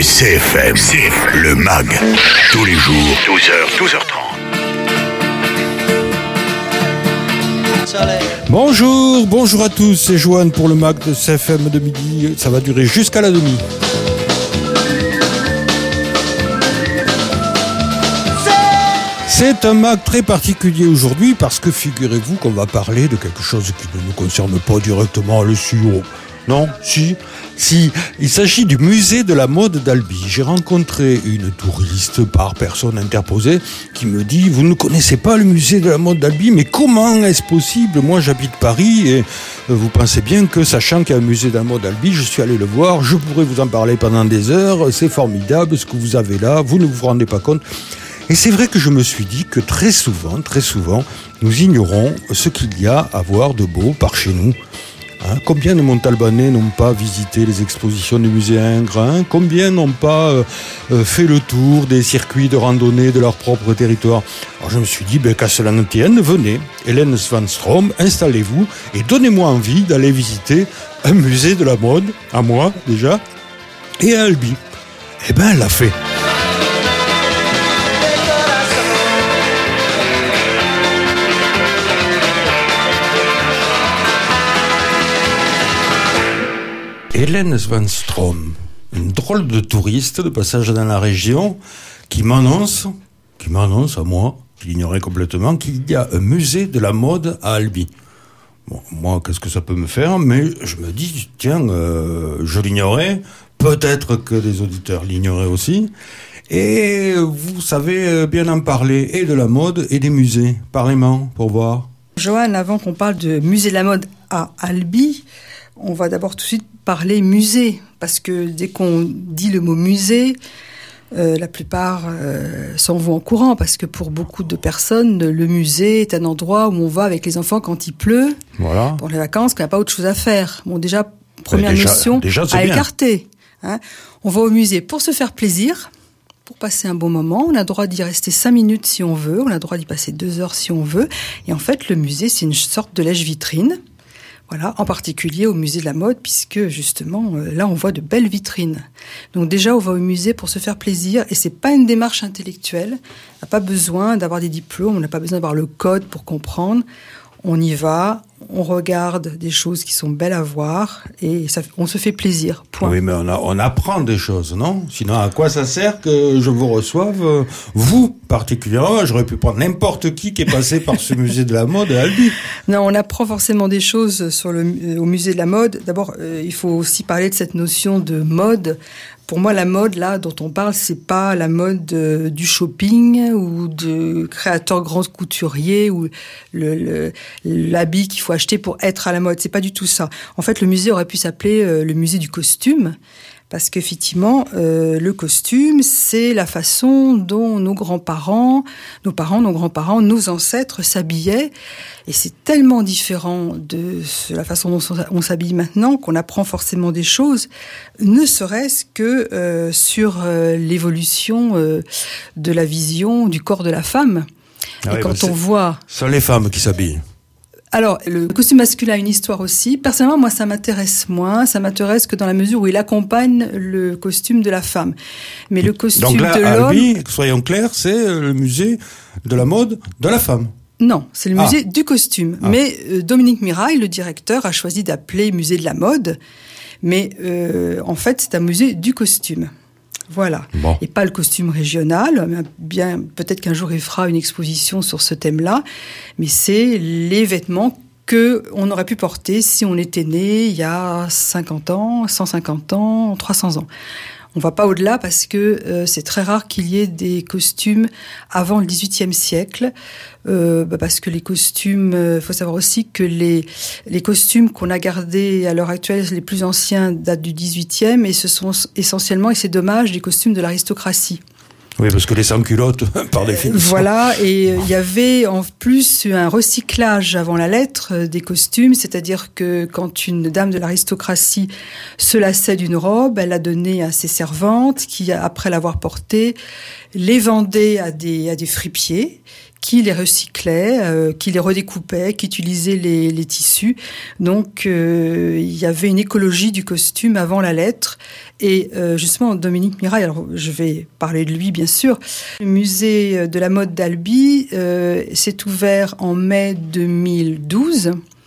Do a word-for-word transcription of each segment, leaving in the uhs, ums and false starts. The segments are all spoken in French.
C F M, C F M, le mag, tous les jours, douze heures, douze heures trente. Bonjour, bonjour à tous, c'est Joanne pour le mag de C F M de midi, ça va durer jusqu'à la demi. C'est un mag très particulier aujourd'hui parce que figurez-vous qu'on va parler de quelque chose qui ne nous concerne pas directement le S U O. Non, si, si, il s'agit du musée de la mode d'Albi. J'ai rencontré une touriste par personne interposée qui me dit « Vous ne connaissez pas le musée de la mode d'Albi, mais comment est-ce possible ? Moi j'habite Paris et vous pensez bien que sachant qu'il y a un musée de la mode d'Albi, je suis allé le voir, je pourrais vous en parler pendant des heures, c'est formidable ce que vous avez là, vous ne vous rendez pas compte ». Et c'est vrai que je me suis dit que très souvent, très souvent, nous ignorons ce qu'il y a à voir de beau par chez nous. Hein, combien de Montalbanais n'ont pas visité les expositions du musée Ingres, hein, combien n'ont pas euh, euh, fait le tour des circuits de randonnée de leur propre territoire. Alors je me suis dit, ben, qu'à cela ne tienne, venez, Hélène Svanstrom, installez-vous et donnez-moi envie d'aller visiter un musée de la mode, à moi déjà, et à Albi. Eh ben, elle l'a fait. Hélène Svanstrom, une drôle de touriste de passage dans la région, qui m'annonce, qui m'annonce à moi, qui l'ignorais complètement, qu'il y a un musée de la mode à Albi. Bon, moi, qu'est-ce que ça peut me faire ? Mais je me dis, tiens, euh, je l'ignorais, peut-être que les auditeurs l'ignoraient aussi, et vous savez bien en parler, et de la mode, et des musées. Parlez-moi, pour voir. Joanne, avant qu'on parle de musée de la mode à Albi, on va d'abord tout de suite parler musée, parce que dès qu'on dit le mot musée, euh, la plupart euh, s'en vont en courant, parce que pour beaucoup de personnes, le musée est un endroit où on va avec les enfants quand il pleut, voilà. Pour les vacances, quand il n'y a pas autre chose à faire. Bon, déjà, première déjà, notion déjà, à écarter. Hein. On va au musée pour se faire plaisir, pour passer un bon moment. On a le droit d'y rester cinq minutes si on veut, on a le droit d'y passer deux heures si on veut. Et en fait, le musée, c'est une sorte de lèche-vitrine. Voilà, en particulier au musée de la mode, puisque justement, euh, là, on voit de belles vitrines. Donc déjà, on va au musée pour se faire plaisir, et c'est pas une démarche intellectuelle. On n'a pas besoin d'avoir des diplômes, on n'a pas besoin d'avoir le code pour comprendre. On y va, on regarde des choses qui sont belles à voir, et ça, on se fait plaisir, point. Oui, mais on, a, on apprend des choses, non ? Sinon, à quoi ça sert que je vous reçoive, euh, vous, particulièrement ? J'aurais pu prendre n'importe qui qui est passé par ce musée de la mode à Albi. Non, on apprend forcément des choses sur le, au musée de la mode. D'abord, euh, il faut aussi parler de cette notion de mode. Pour moi, la mode, là, dont on parle, c'est pas la mode euh, du shopping ou de créateurs grands couturiers ou le, le, l'habit qu'il faut acheter pour être à la mode. C'est pas du tout ça. En fait, le musée aurait pu s'appeler euh, le musée du costume. Parce qu'effectivement, euh, le costume, c'est la façon dont nos grands-parents, nos parents, nos grands-parents, nos ancêtres s'habillaient. Et c'est tellement différent de la façon dont on s'habille maintenant qu'on apprend forcément des choses, ne serait-ce que euh, sur euh, l'évolution euh, de la vision du corps de la femme. Ah Et oui, quand bah on voit... Ce sont les femmes qui s'habillent. Alors, le costume masculin a une histoire aussi. Personnellement, moi, ça m'intéresse moins. Ça m'intéresse que dans la mesure où il accompagne le costume de la femme. Mais le costume Donc là, de l'homme... Albi, soyons clairs, c'est le musée de la mode de la femme. Non, c'est le musée ah. du costume. Ah. Mais euh, Dominique Mirail, le directeur, a choisi d'appeler musée de la mode. Mais euh, en fait, c'est un musée du costume. Voilà. Bon. Et pas le costume régional. Bien, peut-être qu'un jour il fera une exposition sur ce thème-là. Mais c'est les vêtements que on aurait pu porter si on était né il y a cinquante ans, cent cinquante ans, trois cents ans. On va pas au-delà parce que euh, c'est très rare qu'il y ait des costumes avant le dix-huitième siècle, euh, bah parce que les costumes, il euh, faut savoir aussi que les les costumes qu'on a gardés à l'heure actuelle, les plus anciens datent du dix-huitième et ce sont essentiellement, et c'est dommage, des costumes de l'aristocratie. Oui, parce que les sans-culottes, par définition. Voilà, et il y avait en plus un recyclage avant la lettre des costumes, c'est-à-dire que quand une dame de l'aristocratie se lassait d'une robe, elle la donnait à ses servantes qui, après l'avoir portée, les vendaient à des, à des fripiers qui les recyclait, euh, qui les redécoupait, qui utilisait les, les tissus. Donc, euh, il y avait une écologie du costume avant la lettre. Et euh, justement, Dominique Mirail, alors je vais parler de lui bien sûr, le musée de la mode d'Albi euh, s'est ouvert en mai deux mille douze.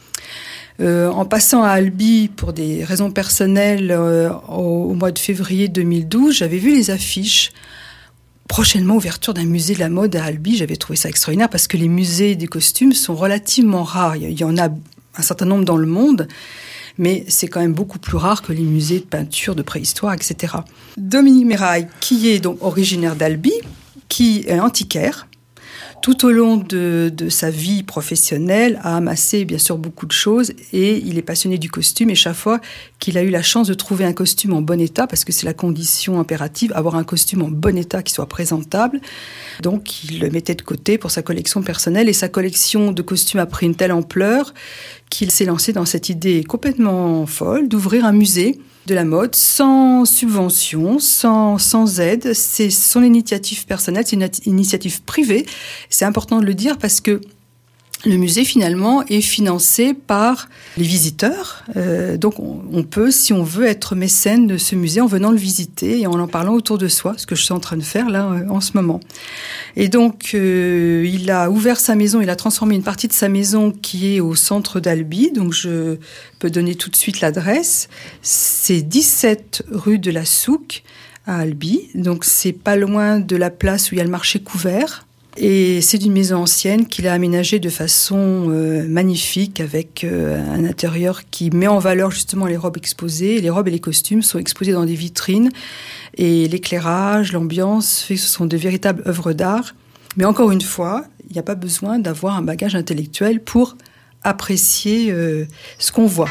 Euh, en passant à Albi pour des raisons personnelles euh, au, au mois de février deux mille douze, j'avais vu les affiches. Prochainement, ouverture d'un musée de la mode à Albi. J'avais trouvé ça extraordinaire parce que les musées des costumes sont relativement rares. Il y en a un certain nombre dans le monde, mais c'est quand même beaucoup plus rare que les musées de peinture, de préhistoire, et cetera. Dominique Mirail, qui est donc originaire d'Albi, qui est antiquaire, tout au long de, de sa vie professionnelle, a amassé bien sûr beaucoup de choses et il est passionné du costume. Et chaque fois qu'il a eu la chance de trouver un costume en bon état, parce que c'est la condition impérative, avoir un costume en bon état qui soit présentable, donc il le mettait de côté pour sa collection personnelle. Et sa collection de costumes a pris une telle ampleur qu'il s'est lancé dans cette idée complètement folle d'ouvrir un musée de la mode sans subvention, sans, sans aide. C'est son initiative personnelle, c'est une initiative privée. C'est important de le dire parce que le musée, finalement, est financé par les visiteurs. Euh, donc, on, on peut, si on veut, être mécène de ce musée en venant le visiter et en en parlant autour de soi, ce que je suis en train de faire là, euh, en ce moment. Et donc, euh, il a ouvert sa maison, il a transformé une partie de sa maison qui est au centre d'Albi. Donc, je peux donner tout de suite l'adresse. C'est dix-sept rue de la Souque à Albi. Donc, c'est pas loin de la place où il y a le marché couvert. Et c'est une maison ancienne qu'il a aménagée de façon euh, magnifique, avec euh, un intérieur qui met en valeur justement les robes exposées. Les robes et les costumes sont exposés dans des vitrines. Et l'éclairage, l'ambiance fait que ce sont de véritables œuvres d'art. Mais encore une fois, il n'y a pas besoin d'avoir un bagage intellectuel pour apprécier euh, ce qu'on voit.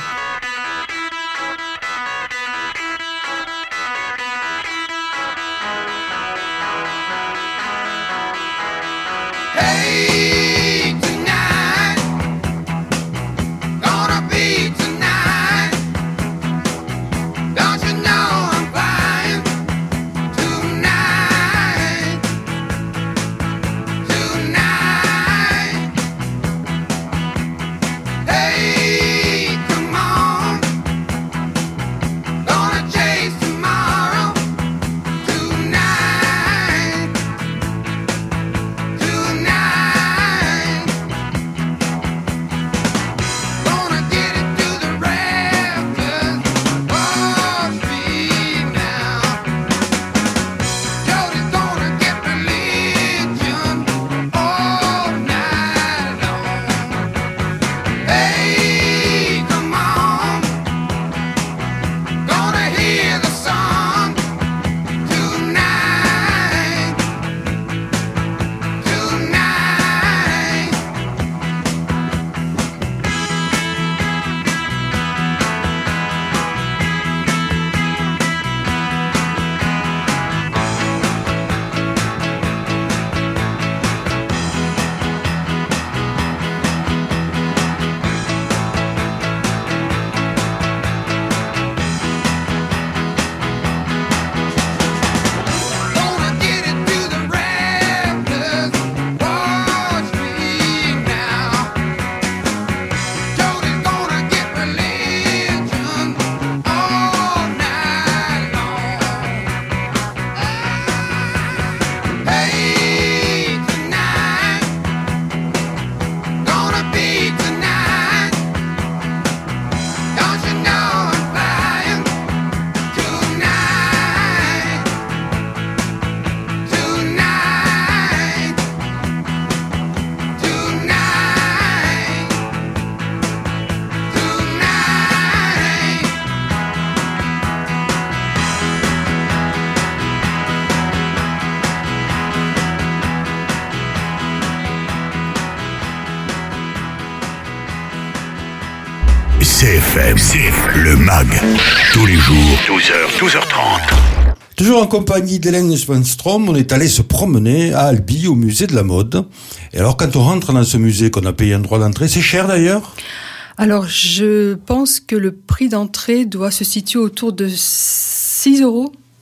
C F M, C F M, le mag, tous les jours, douze heures, douze heures trente. Toujours en compagnie d'Hélène Swanstrom, on est allé se promener à Albi, au musée de la mode. Et alors, quand on rentre dans ce musée, qu'on a payé un droit d'entrée, c'est cher d'ailleurs ? Alors, je pense que le prix d'entrée doit se situer autour de six euros.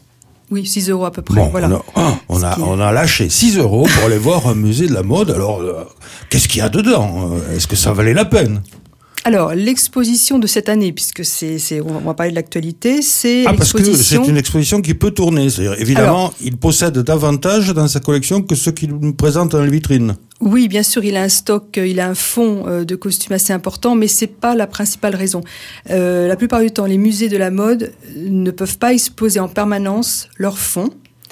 Oui, six euros à peu près. Bon, voilà. on, a, on, a, on a lâché six euros pour aller voir un musée de la mode. Alors, euh, qu'est-ce qu'il y a dedans ? Est-ce que ça valait la peine ? Alors, l'exposition de cette année, puisque c'est, c'est, on va parler de l'actualité, c'est ah, l'exposition... parce que c'est une exposition qui peut tourner. C'est-à-dire, évidemment, Alors, il possède davantage dans sa collection que ceux qu'il nous présente dans les vitrines. Oui, bien sûr, il a un stock, il a un fonds de costumes assez important, mais c'est pas la principale raison. Euh, la plupart du temps, les musées de la mode ne peuvent pas exposer en permanence leurs fonds.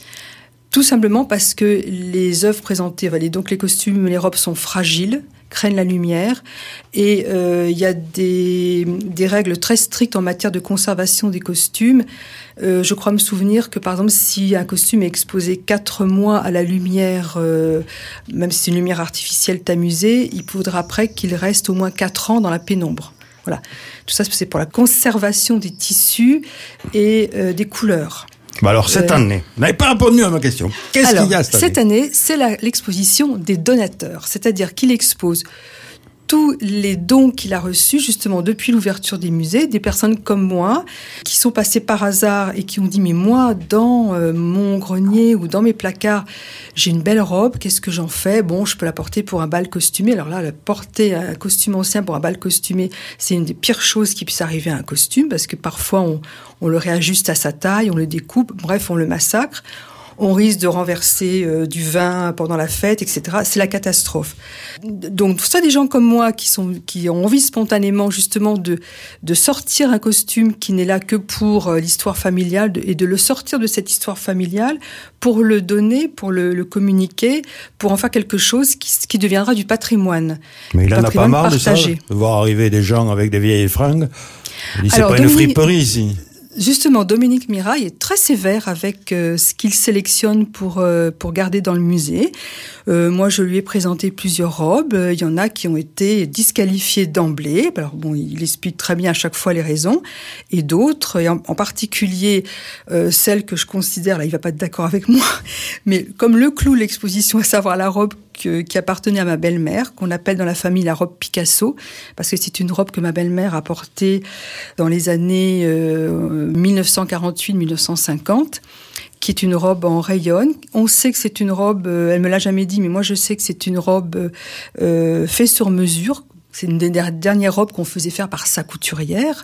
Tout simplement parce que les œuvres présentées, donc les costumes, les robes sont fragiles, craignent la lumière, et il euh, y a des, des règles très strictes en matière de conservation des costumes. Euh, je crois me souvenir que, par exemple, si un costume est exposé quatre mois à la lumière, euh, même si c'est une lumière artificielle tamisée, il faudra après qu'il reste au moins quatre ans dans la pénombre. Voilà. Tout ça, c'est pour la conservation des tissus et euh, des couleurs. Bah alors, cette euh, année, vous n'avez pas répondu à ma question. Qu'est-ce alors, qu'il y a cette année ? Cette année, c'est la, l'exposition des donateurs. C'est-à-dire qu'il expose tous les dons qu'il a reçus, justement, depuis l'ouverture des musées, des personnes comme moi, qui sont passées par hasard et qui ont dit « Mais moi, dans euh, mon grenier ou dans mes placards, j'ai une belle robe, qu'est-ce que j'en fais ? Bon, je peux la porter pour un bal costumé. » Alors là, la porter un costume ancien pour un bal costumé, c'est une des pires choses qui puisse arriver à un costume, parce que parfois, on, on le réajuste à sa taille, on le découpe, bref, on le massacre. On risque de renverser euh, du vin pendant la fête, et cetera. C'est la catastrophe. Donc, tout ça, des gens comme moi qui sont, qui ont envie spontanément, justement, de, de sortir un costume qui n'est là que pour euh, l'histoire familiale de, et de le sortir de cette histoire familiale pour le donner, pour le, le communiquer, pour en faire quelque chose qui, qui deviendra du patrimoine. Mais il en a pas marre partagé. de ça, de voir arriver des gens avec des vieilles fringues. Il dit, c'est Alors, pas Dominique... une friperie ici. Justement, Dominique Mirail est très sévère avec euh, ce qu'il sélectionne pour euh, pour garder dans le musée. Euh, moi, je lui ai présenté plusieurs robes. Il y en a qui ont été disqualifiées d'emblée. Alors bon, il explique très bien à chaque fois les raisons. Et d'autres, et en, en particulier euh, celle que je considère, là, il va pas être d'accord avec moi, mais comme le clou de l'exposition, à savoir la robe que, qui appartenait à ma belle-mère, qu'on appelle dans la famille la robe Picasso, parce que c'est une robe que ma belle-mère a portée dans les années euh, dix-neuf cent quarante-huit dix-neuf cent cinquante, qui est une robe en rayon. On sait que c'est une robe, euh, elle me l'a jamais dit, mais moi je sais que c'est une robe euh, faite sur mesure. C'est une des dernières robes qu'on faisait faire par sa couturière.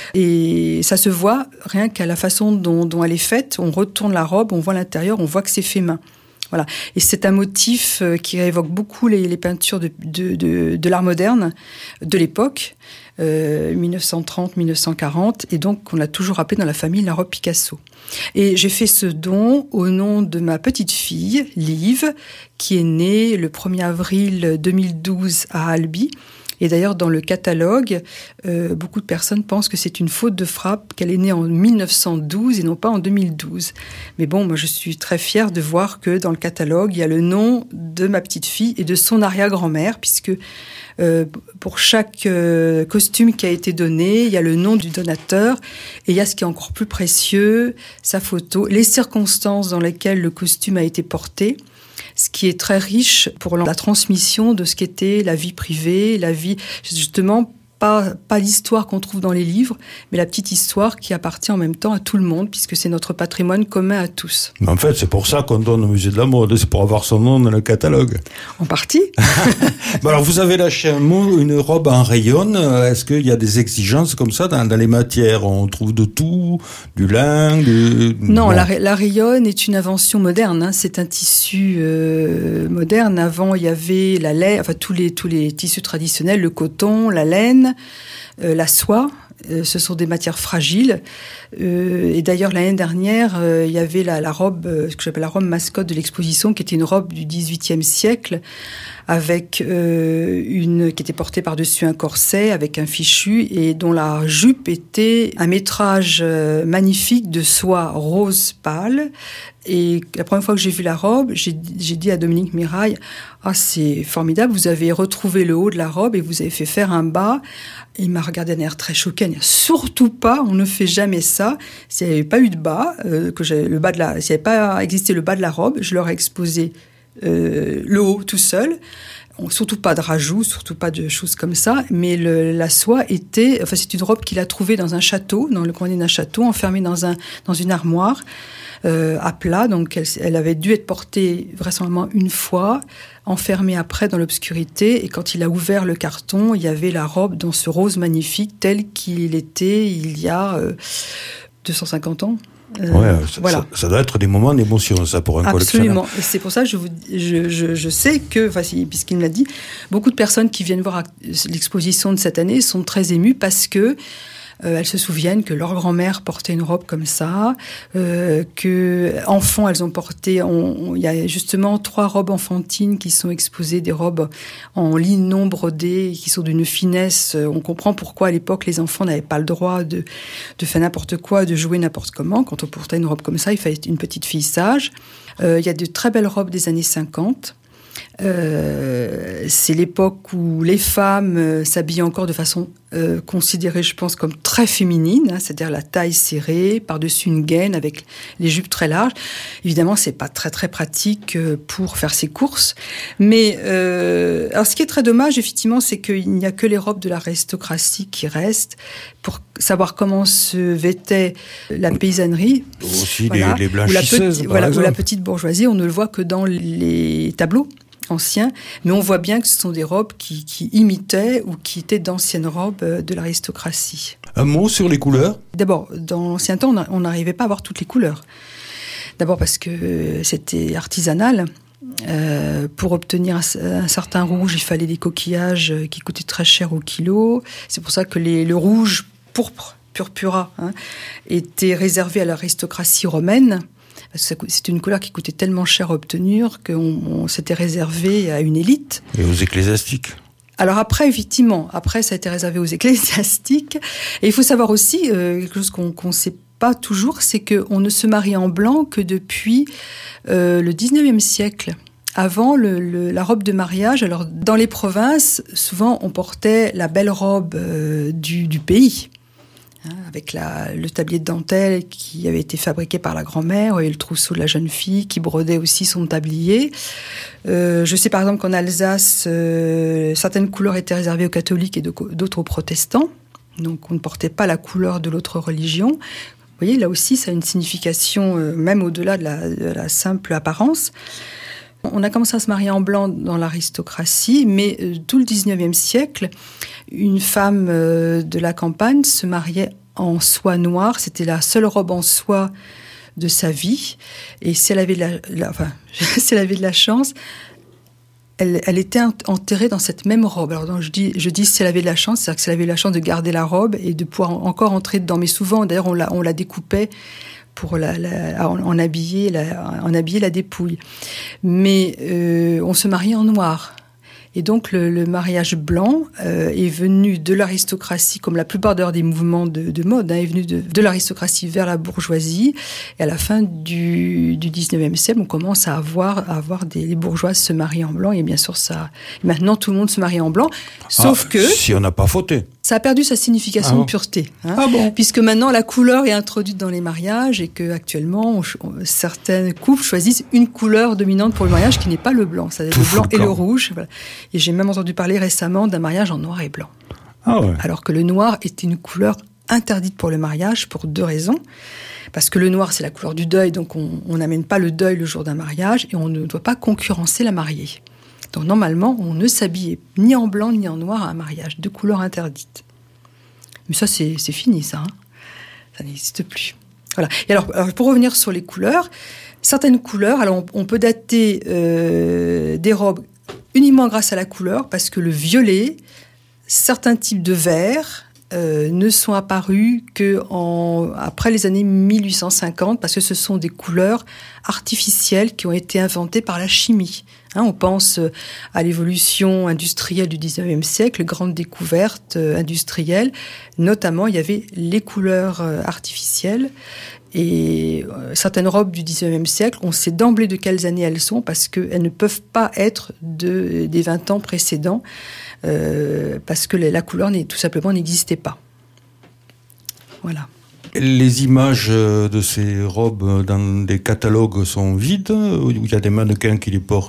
Et ça se voit rien qu'à la façon dont, dont elle est faite. On retourne la robe, on voit l'intérieur, on voit que c'est fait main. Voilà. Et c'est un motif qui évoque beaucoup les, les peintures de, de, de, de l'art moderne de l'époque, euh, dix-neuf cent trente dix-neuf cent quarante, et donc on l'a toujours appelé dans la famille la robe Picasso. Et j'ai fait ce don au nom de ma petite fille, Liv, qui est née le premier avril deux mille douze à Albi. Et d'ailleurs, dans le catalogue, euh, beaucoup de personnes pensent que c'est une faute de frappe, qu'elle est née en dix-neuf cent douze et non pas en deux mille douze. Mais bon, moi, je suis très fière de voir que dans le catalogue, il y a le nom de ma petite fille et de son arrière-grand-mère, puisque euh, pour chaque euh, costume qui a été donné, il y a le nom du donateur et il y a ce qui est encore plus précieux, sa photo, les circonstances dans lesquelles le costume a été porté. Ce qui est très riche pour la transmission de ce qu'était la vie privée, la vie, justement, pas, pas l'histoire qu'on trouve dans les livres, mais la petite histoire qui appartient en même temps à tout le monde, puisque c'est notre patrimoine commun à tous. Mais en fait, c'est pour ça qu'on donne au musée de la mode, c'est pour avoir son nom dans le catalogue. En partie. Bon, alors, vous avez lâché un mot, une robe en rayon. Est-ce qu'il y a des exigences comme ça dans, dans les matières ? On trouve de tout, du lin, du... Non, bon. la, la rayon est une invention moderne. Hein. C'est un tissu euh, moderne. Avant, il y avait la laine, enfin tous les tous les tissus traditionnels, le coton, la laine. Euh, la soie, euh, ce sont des matières fragiles. Euh, et d'ailleurs, l'année dernière, euh, il y avait la, la robe, euh, ce que j'appelle la robe mascotte de l'exposition, qui était une robe du dix-huitième siècle, avec euh, une qui était portée par-dessus un corset, avec un fichu, et dont la jupe était un métrage euh, magnifique de soie rose pâle. Et la première fois que j'ai vu la robe, j'ai, j'ai dit à Dominique Mirail, « Ah, c'est formidable, vous avez retrouvé le haut de la robe et vous avez fait faire un bas. » Et il m'a regardé d'un air très choqué. Il dit, « Surtout pas, on ne fait jamais ça. S'il n'y avait pas eu de bas, euh, que j'ai, le bas de la, s'il n'y avait pas existé le bas de la robe, je leur ai exposé euh, le haut tout seul. surtout pas de rajouts, surtout pas de choses comme ça, mais le, la soie était, enfin c'est une robe qu'il a trouvée dans un château, dans le grenier d'un château, enfermée dans un dans une armoire euh, à plat. Donc elle, elle avait dû être portée vraisemblablement une fois, enfermée après dans l'obscurité. Et quand il a ouvert le carton, il y avait la robe dans ce rose magnifique tel qu'il était il y a euh, deux cent cinquante ans. Euh, ouais, ça, voilà. ça, ça doit être des moments d'émotion, ça, pour un collectionneur. Absolument. Et c'est pour ça que je, vous, je, je, je sais que, enfin, puisqu'il me l'a dit, beaucoup de personnes qui viennent voir l'exposition de cette année sont très émues parce que Euh, elles se souviennent que leur grand-mère portait une robe comme ça, euh, que enfants elles ont porté. Il y a justement trois robes enfantines qui sont exposées, des robes en ligne non brodées, qui sont d'une finesse. On comprend pourquoi à l'époque les enfants n'avaient pas le droit de de faire n'importe quoi, de jouer n'importe comment. Quand on portait une robe comme ça, il fallait être une petite fille sage. Euh, il y a de très belles robes des années cinquante. Euh, c'est l'époque où les femmes euh, s'habillent encore de façon euh, considérée, je pense, comme très féminine, hein, c'est-à-dire la taille serrée, par-dessus une gaine avec les jupes très larges. Évidemment, c'est pas très très pratique euh, pour faire ses courses. Mais euh, alors, ce qui est très dommage, effectivement, c'est qu'il n'y a que les robes de l'aristocratie qui restent pour savoir comment se vêtait la paysannerie. Aussi voilà, les, les blanchisseuses, ou la, petit, voilà, ou la petite bourgeoisie, on ne le voit que dans les tableaux anciens, mais on voit bien que ce sont des robes qui, qui imitaient ou qui étaient d'anciennes robes de l'aristocratie. Un mot sur les couleurs ? D'abord, dans l'ancien temps, on n'arrivait pas à avoir toutes les couleurs. D'abord parce que c'était artisanal. Euh, pour obtenir un, un certain rouge, il fallait des coquillages qui coûtaient très cher au kilo. C'est pour ça que les, le rouge pourpre, purpura, hein, était réservé à l'aristocratie romaine. C'est une couleur qui coûtait tellement cher à obtenir qu'on on s'était réservé à une élite. Et aux ecclésiastiques. Alors après, effectivement, après ça a été réservé aux ecclésiastiques. Et il faut savoir aussi, euh, quelque chose qu'on ne sait pas toujours, c'est qu'on ne se marie en blanc que depuis euh, le dix-neuvième siècle. Avant, le, le, la robe de mariage, alors dans les provinces, souvent on portait la belle robe euh, du, du pays. Avec la, le tablier de dentelle qui avait été fabriqué par la grand-mère et le trousseau de la jeune fille qui brodait aussi son tablier. Euh, je sais par exemple qu'en Alsace, euh, certaines couleurs étaient réservées aux catholiques et de, d'autres aux protestants. Donc on ne portait pas la couleur de l'autre religion. Vous voyez, là aussi, ça a une signification euh, même au-delà de la, de la simple apparence. On a commencé à se marier en blanc dans l'aristocratie, mais euh, tout le dix-neuvième siècle, une femme euh, de la campagne se mariait en soie noire. C'était la seule robe en soie de sa vie. Et si elle avait de la, la, enfin, si elle avait de la chance, elle, elle était enterrée dans cette même robe. Alors donc, je dis, je dis si elle avait de la chance, c'est-à-dire que si elle avait de la chance de garder la robe et de pouvoir encore entrer dedans. Mais souvent, d'ailleurs, on la, on la découpait pour la, la, en, en, habiller la, en habiller la dépouille. Mais euh, on se mariait en noir. Et donc le, le mariage blanc euh, est venu de l'aristocratie, comme la plupart d'ailleurs des mouvements de, de mode, hein, est venu de, de l'aristocratie vers la bourgeoisie. Et à la fin du, du dix-neuvième siècle, on commence à avoir, à avoir des les bourgeoises se marient en blanc. Et bien sûr, ça, maintenant tout le monde se marie en blanc, sauf ah, que si on n'a pas fauté. Ça a perdu sa signification ah bon. de pureté, hein, ah bon. puisque maintenant la couleur est introduite dans les mariages et que actuellement on, on, certaines couples choisissent une couleur dominante pour le mariage qui n'est pas le blanc, c'est-à-dire le blanc et le rouge. Voilà. Et j'ai même entendu parler récemment d'un mariage en noir et blanc, ah ouais. alors que le noir était une couleur interdite pour le mariage pour deux raisons. Parce que le noir c'est la couleur du deuil, donc on n'amène pas le deuil le jour d'un mariage et on ne doit pas concurrencer la mariée. Donc normalement, on ne s'habillait ni en blanc ni en noir à un mariage, deux couleurs interdites. Mais ça, c'est, c'est fini, ça. Hein, ça n'existe plus. Voilà. Et alors, alors, pour revenir sur les couleurs, certaines couleurs, alors on, on peut dater euh, des robes uniquement grâce à la couleur, parce que le violet, certains types de vert euh, ne sont apparus que en, après les années mille huit cent cinquante, parce que ce sont des couleurs artificielles qui ont été inventées par la chimie. Hein, on pense à l'évolution industrielle du dix-neuvième siècle, grande découverte euh, industrielle. Notamment, il y avait les couleurs euh, artificielles. Et euh, certaines robes du dix-neuvième siècle, on sait d'emblée de quelles années elles sont, parce qu'elles ne peuvent pas être de, des vingt ans précédents, euh, parce que la couleur n'est, tout simplement n'existait pas. Voilà. Les images de ces robes dans des catalogues sont vides, ou il y a des mannequins qui les portent ?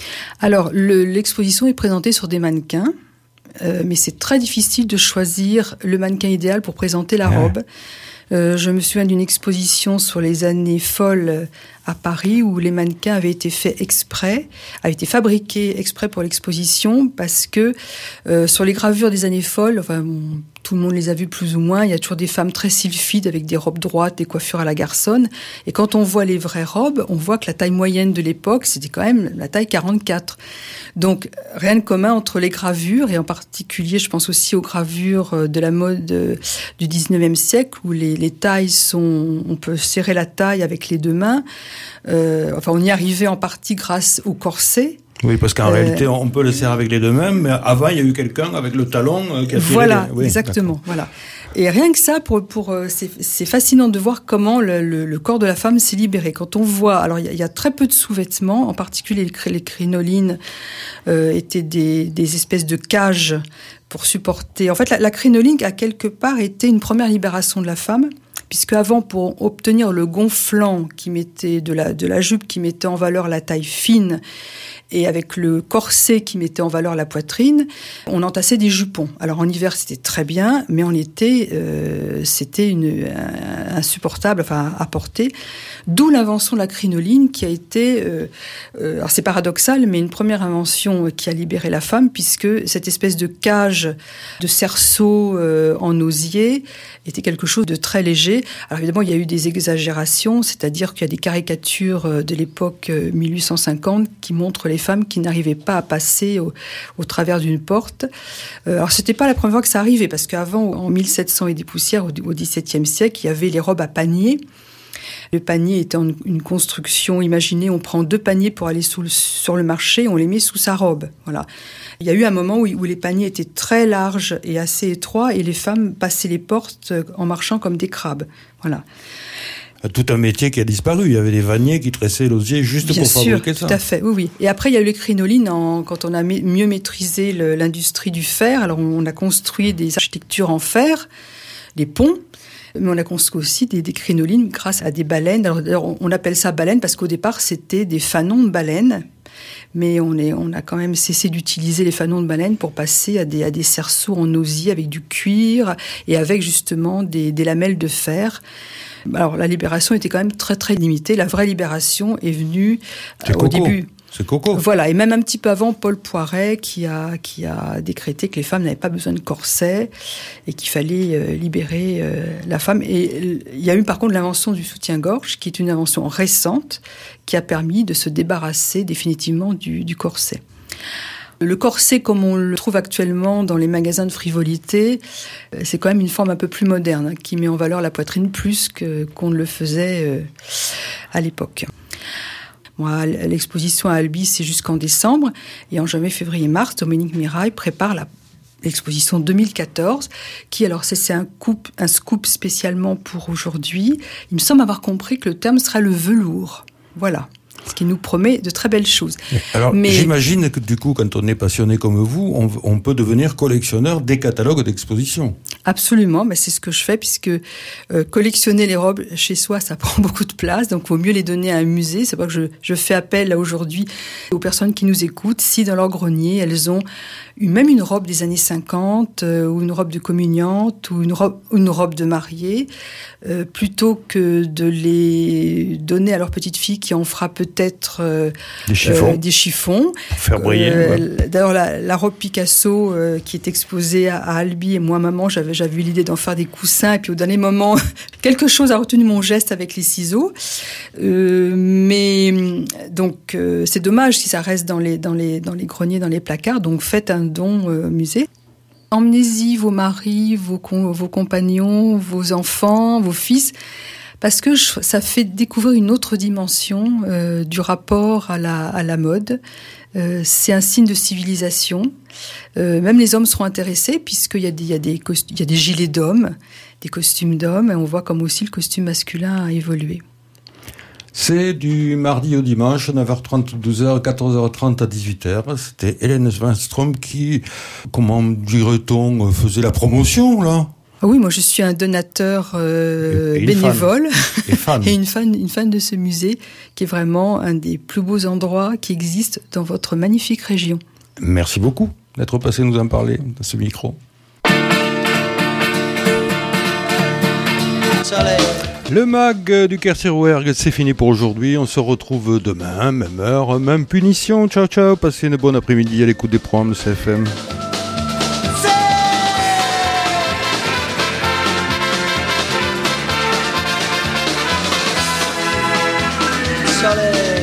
Alors, le, l'exposition est présentée sur des mannequins, euh, mais c'est très difficile de choisir le mannequin idéal pour présenter la ouais. robe. Euh, je me souviens d'une exposition sur les années folles à Paris où les mannequins avaient été faits exprès, avaient été fabriqués exprès pour l'exposition parce que euh, sur les gravures des années folles, enfin, bon, tout le monde les a vues plus ou moins, il y a toujours des femmes très sylphides avec des robes droites, des coiffures à la garçonne. Et quand on voit les vraies robes, on voit que la taille moyenne de l'époque, c'était quand même la taille quarante-quatre. Donc, rien de commun entre les gravures, et en particulier, je pense aussi aux gravures de la mode du dix-neuvième siècle, où les, les tailles sont... On peut serrer la taille avec les deux mains. Euh, enfin, on y arrivait en partie grâce au corset. Oui, parce qu'en euh, réalité, on peut le serrer avec les deux mains, mais avant, il y a eu quelqu'un avec le talon qui a tiré Voilà, les... oui, exactement, d'accord. voilà. Et rien que ça, pour, pour, c'est, c'est fascinant de voir comment le, le, le corps de la femme s'est libéré. Quand on voit, alors il y, y a très peu de sous-vêtements, en particulier les, les crinolines euh, étaient des, des espèces de cages pour supporter... En fait, la, la crinoline a quelque part été une première libération de la femme, puisque avant, pour obtenir le gonflant qui mettait de la, de la jupe qui mettait en valeur la taille fine, et avec le corset qui mettait en valeur la poitrine, on entassait des jupons. Alors en hiver, c'était très bien, mais en été, euh, c'était une, un, insupportable enfin, à porter. D'où l'invention de la crinoline qui a été... Euh, euh, alors c'est paradoxal, mais une première invention qui a libéré la femme, puisque cette espèce de cage de cerceau euh, en osier était quelque chose de très léger. Alors évidemment, il y a eu des exagérations, c'est-à-dire qu'il y a des caricatures de l'époque mille huit cent cinquante qui montrent les femmes qui n'arrivaient pas à passer au, au travers d'une porte. Euh, alors, c'était pas la première fois que ça arrivait, parce qu'avant, en mille sept cents et des poussières, au, au dix-septième siècle, il y avait les robes à panier. Le panier était en, une construction, imaginez, on prend deux paniers pour aller sous le, sur le marché, on les met sous sa robe. Voilà. Il y a eu un moment où, où les paniers étaient très larges et assez étroits, et les femmes passaient les portes en marchant comme des crabes. Voilà. Tout un métier qui a disparu. Il y avait des vanniers qui tressaient l'osier juste Bien pour sûr, fabriquer ça. Tout à fait, oui, oui. Et après, il y a eu les crinolines en, quand on a m- mieux maîtrisé le, l'industrie du fer. Alors, on a construit des architectures en fer, des ponts, mais on a construit aussi des, des crinolines grâce à des baleines. Alors, d'ailleurs, on appelle ça baleine parce qu'au départ, c'était des fanons de baleines. Mais on, est, on a quand même cessé d'utiliser les fanons de baleine pour passer à des, à des cerceaux en osier avec du cuir et avec justement des, des lamelles de fer. Alors, la libération était quand même très, très limitée. La vraie libération est venue euh, au début. C'est Coco. Voilà, et même un petit peu avant, Paul Poiret qui a, qui a décrété que les femmes n'avaient pas besoin de corset et qu'il fallait euh, libérer euh, la femme. Et il y a eu par contre l'invention du soutien-gorge, qui est une invention récente, qui a permis de se débarrasser définitivement du, du corset. Le corset, comme on le trouve actuellement dans les magasins de frivolité, c'est quand même une forme un peu plus moderne, hein, qui met en valeur la poitrine plus que, qu'on ne le faisait euh, à l'époque. Moi, l'exposition à Albi, c'est jusqu'en décembre. Et en janvier, février, mars, Dominique Mirail prépare la, l'exposition deux mille quatorze, qui, alors, c'est, c'est un, coup, un scoop spécialement pour aujourd'hui. Il me semble avoir compris que le terme sera le velours. Voilà. Ce qui nous promet de très belles choses. Alors, Mais... j'imagine que du coup, quand on est passionné comme vous, on, on peut devenir collectionneur des catalogues d'exposition. Absolument, mais c'est ce que je fais, puisque euh, collectionner les robes chez soi, ça prend beaucoup de place, donc il vaut mieux les donner à un musée. C'est pour ça que je, je fais appel là, aujourd'hui aux personnes qui nous écoutent, si dans leur grenier, elles ont une, même une robe des années cinquante, euh, ou une robe de communiante, ou une robe, une robe de mariée, euh, plutôt que de les donner à leur petite fille qui en fera peut-être euh, des chiffons. Euh, des chiffons. Pour faire briller. Euh, ouais. D'ailleurs, la, la robe Picasso euh, qui est exposée à, à Albi, et moi, maman, j'avais, j'avais eu l'idée d'en faire des coussins, et puis au dernier moment, quelque chose a retenu mon geste avec les ciseaux. Euh, mais donc, euh, c'est dommage si ça reste dans les, dans les, dans les greniers, dans les placards. Donc, faites un don euh, musée. Emmenez-y vos maris, vos, vos compagnons, vos enfants, vos fils, parce que je, ça fait découvrir une autre dimension euh, du rapport à la, à la mode. Euh, c'est un signe de civilisation. Euh, même les hommes seront intéressés, puisqu'il y a des, il y a des, costu- il y a des gilets d'hommes, des costumes d'hommes, et on voit comme aussi le costume masculin a évolué. C'est du mardi au dimanche, neuf heures trente, douze heures, quatorze heures trente à dix-huit heures. C'était Hélène Svanstrom qui, comment dirait-on, faisait la promotion, là. Ah oui, moi je suis un donateur euh, et, et bénévole et, fan. et une fan, une fan de ce musée qui est vraiment un des plus beaux endroits qui existent dans votre magnifique région. Merci beaucoup d'être passé nous en parler dans ce micro. Le mag du Kerserwerg, c'est fini pour aujourd'hui. On se retrouve demain, même heure, même punition. Ciao, ciao. Passez une bonne après-midi à l'écoute des programmes de C F M. Soleil.